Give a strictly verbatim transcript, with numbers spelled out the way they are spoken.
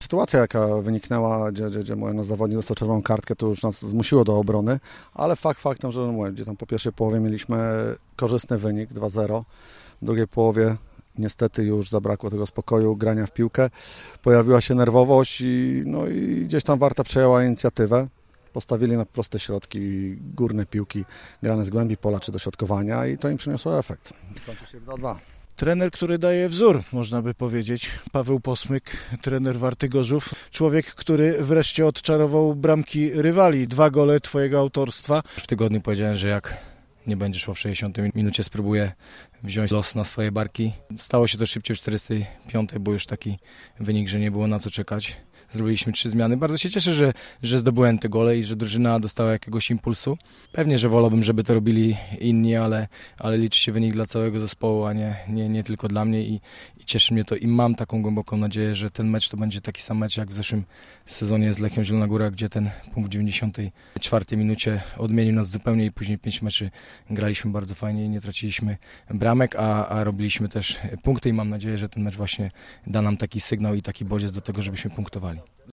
sytuacja, jaka wyniknęła, gdzie, gdzie, gdzie nasz zawodnik dostał czerwoną kartkę, to już nas zmusiło do obrony, ale fakt faktem, że no, gdzie tam po pierwszej połowie mieliśmy korzystny wynik dwa zero, w drugiej połowie niestety już zabrakło tego spokoju, grania w piłkę, pojawiła się nerwowość i, no, i gdzieś tam Warta przejęła inicjatywę. Postawili na proste środki, górne piłki grane z głębi pola czy dośrodkowania i to im przyniosło efekt. Kończy się dwa dwa. Trener, który daje wzór, można by powiedzieć. Paweł Posmyk, trener Warty Gorzów. Człowiek, który wreszcie odczarował bramki rywali. Dwa gole twojego autorstwa. W tygodniu powiedziałem, że jak nie będzie szło w sześćdziesiątej minucie, spróbuję wziąć los na swoje barki. Stało się to szybciej w czterdziestej piątej, bo już taki wynik, że nie było na co czekać. Zrobiliśmy trzy zmiany. Bardzo się cieszę, że, że zdobyłem te gole i że drużyna dostała jakiegoś impulsu. Pewnie, że wolałbym, żeby to robili inni, ale, ale liczy się wynik dla całego zespołu, a nie, nie, nie tylko dla mnie i, i cieszy mnie to i mam taką głęboką nadzieję, że ten mecz to będzie taki sam mecz jak w zeszłym sezonie z Lechią Zielona Góra, gdzie ten punkt w dziewięćdziesiątej czwartej minucie odmienił nas zupełnie i później pięć meczy graliśmy bardzo fajnie i nie traciliśmy bramek, a, a robiliśmy też punkty i mam nadzieję, że ten mecz właśnie da nam taki sygnał i taki bodziec do tego, żebyśmy punktowali.